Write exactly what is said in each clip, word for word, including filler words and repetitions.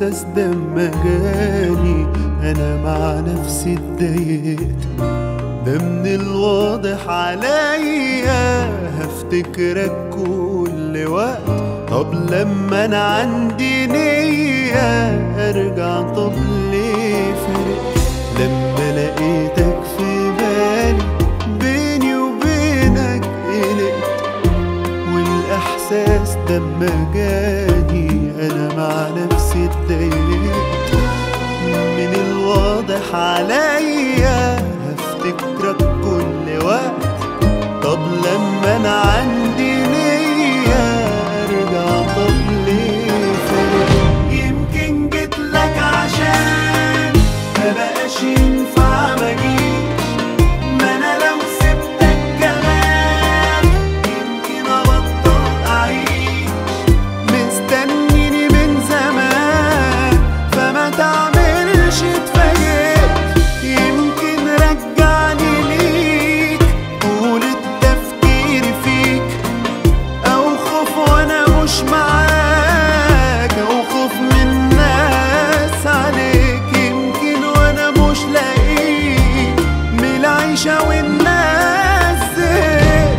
الاحساس ده اما جاني انا مع نفسي اتضايقت. ده من الواضح عليا هفتكرك كل وقت. طب لما انا عندي نية ارجع، طب ليه فرقت؟ لما لقيتك في بالي بيني وبينك قلقت. والاحساس ده اما جاني انا مع نفسي اتضايقت. من الواضح عليا هفتكرك كل وقت. طب لما انا عندي نية ارجع، طب ليه فرق؟ يمكن جيتلك عشان مبقاش ينفع مجيش. ما انا لو سبتك كمان يمكن ابطل اعيش. مستنيني من زمان فما تعملش اتفاجئت. يمكن رجعني ليك طول التفكير فيك، او خوف وانا مش معاك، او خوف من الناس عليك. يمكن وانا مش لاقيك من العيشة والناس زهقت.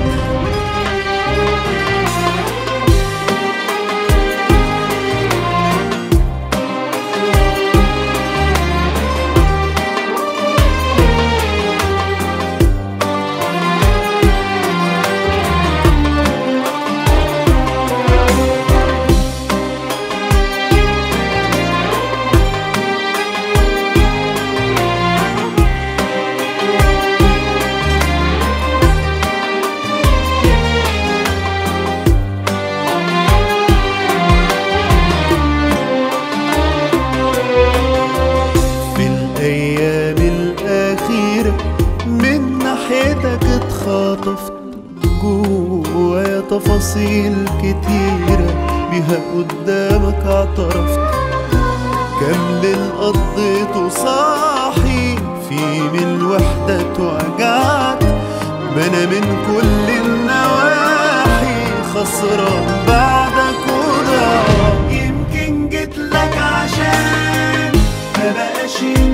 الأيام الأخيرة من ناحيتك اتخاطفت. جوايا تفاصيل كتيرة بيها قدامك اعترفت. كام ليل قضيته صاحي في من الوحدة اتوجعت. ما انا من كل النواحي خسران بعدك وضاع. يمكن جيتلك عشان مبقاش